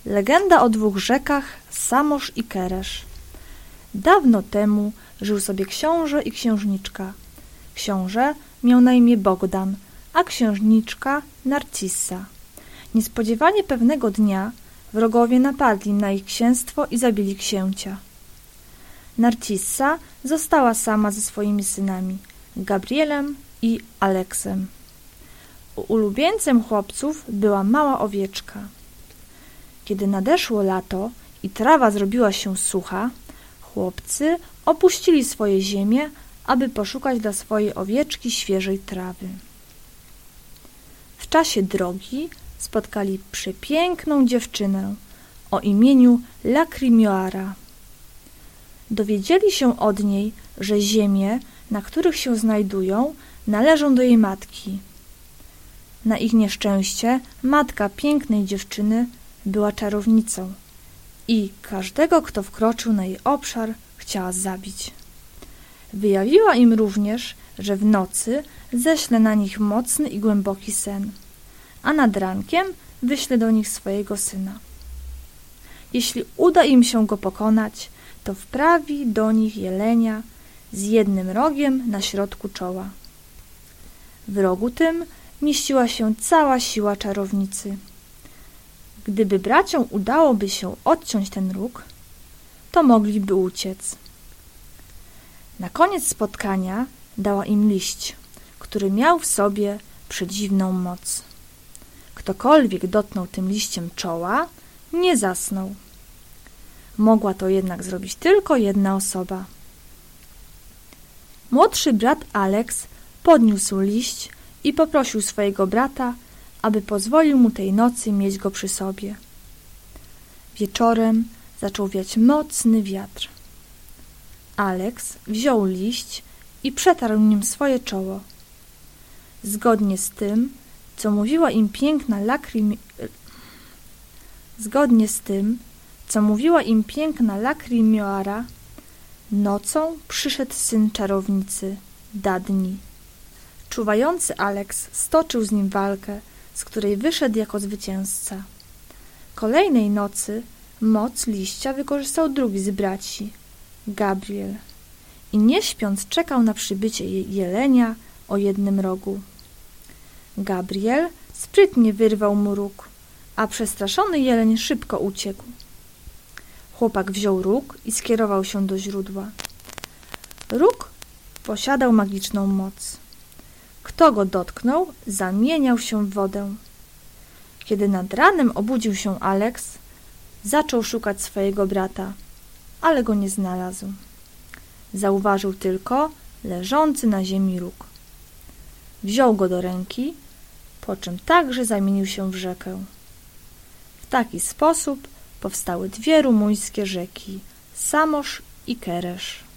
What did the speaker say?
Legenda o dwóch rzekach, Samosz i Keresz. Dawno temu żył sobie książę i księżniczka. Książę miał na imię Bogdan, a księżniczka Narcissa. Niespodziewanie pewnego dnia wrogowie napadli na ich księstwo i zabili księcia. Narcissa została sama ze swoimi synami, Gabrielem i Aleksem. Ulubieńcem chłopców była mała owieczka. Kiedy nadeszło lato i trawa zrobiła się sucha, chłopcy opuścili swoje ziemie, aby poszukać dla swojej owieczki świeżej trawy. W czasie drogi spotkali przepiękną dziewczynę o imieniu Lakrimioara. Dowiedzieli się od niej, że ziemie, na których się znajdują, należą do jej matki. Na ich nieszczęście matka pięknej dziewczyny była czarownicą i każdego, kto wkroczył na jej obszar, chciała zabić. Wyjawiła im również, że w nocy ześle na nich mocny i głęboki sen, a nad rankiem wyśle do nich swojego syna. Jeśli uda im się go pokonać, to wprawi do nich jelenia z jednym rogiem na środku czoła. W rogu tym mieściła się cała siła czarownicy. Gdyby braciom udałoby się odciąć ten róg, to mogliby uciec. Na koniec spotkania dała im liść, który miał w sobie przedziwną moc. Ktokolwiek dotknął tym liściem czoła, nie zasnął. Mogła to jednak zrobić tylko jedna osoba. Młodszy brat Aleks podniósł liść i poprosił swojego brata, aby pozwolił mu tej nocy mieć go przy sobie. Wieczorem zaczął wiać mocny wiatr. Aleks wziął liść i przetarł nim swoje czoło. Zgodnie z tym, co mówiła im piękna Lakrimioara, nocą przyszedł syn czarownicy, Dadni. Czuwający Aleks stoczył z nim walkę, z której wyszedł jako zwycięzca. Kolejnej nocy moc liścia wykorzystał drugi z braci, Gabriel, i nie śpiąc czekał na przybycie jelenia o jednym rogu. Gabriel sprytnie wyrwał mu róg, a przestraszony jeleń szybko uciekł. Chłopak wziął róg i skierował się do źródła. Róg posiadał magiczną moc. Kto go dotknął, zamieniał się w wodę. Kiedy nad ranem obudził się Aleks, zaczął szukać swojego brata, ale go nie znalazł. Zauważył tylko leżący na ziemi róg. Wziął go do ręki, po czym także zamienił się w rzekę. W taki sposób powstały dwie rumuńskie rzeki, Samosz i Keresz.